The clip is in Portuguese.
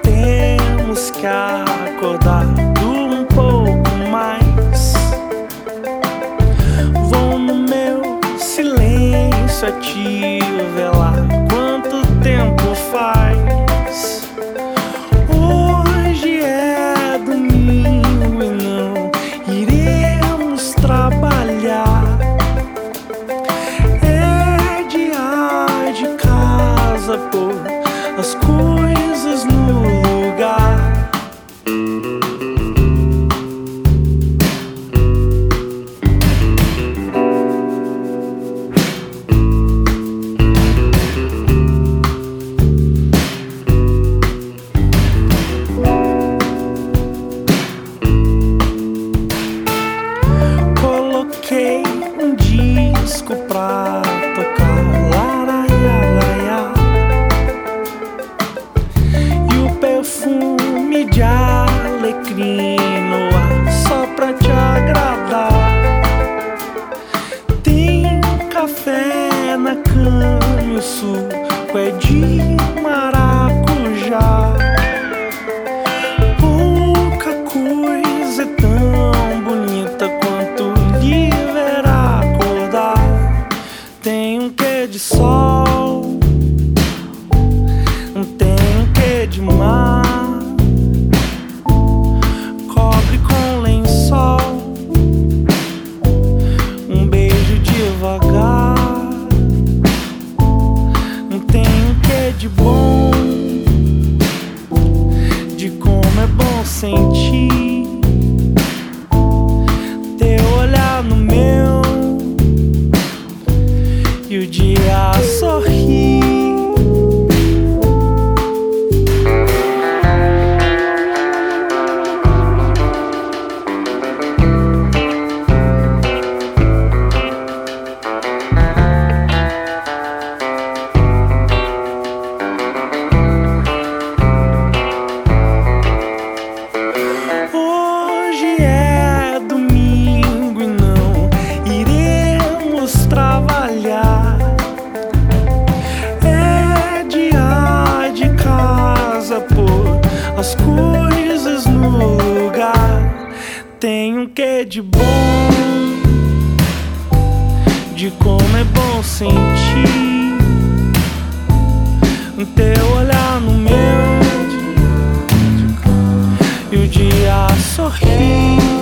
temos que acordar um pouco mais. Vou no meu silêncio a te velar. Quanto tempo faz? Hoje é domingo e não iremos trabalhar. É dia de casa, pôr as coisas no lugar. Coloquei um disco pra tocar, laraialaia, e o perfume de alecrim no ar, só pra te agradar. Tem café na cama, o suco é de maracujá. Pouca coisa é tão bonita quanto lhe ver acordar. Tem um quê de sol, tem um quê de mar. Cobre com lençol, um beijo devagar. Tem um quê de bom, de como é bom sentir teu olhar no meu e o dia sorrir. Hoje é domingo e não iremos trabalhar. É dia de casa, pôr as coisas no lugar. Tem um quê de bom, de como é bom sentir teu olhar no meu e o dia sorrir.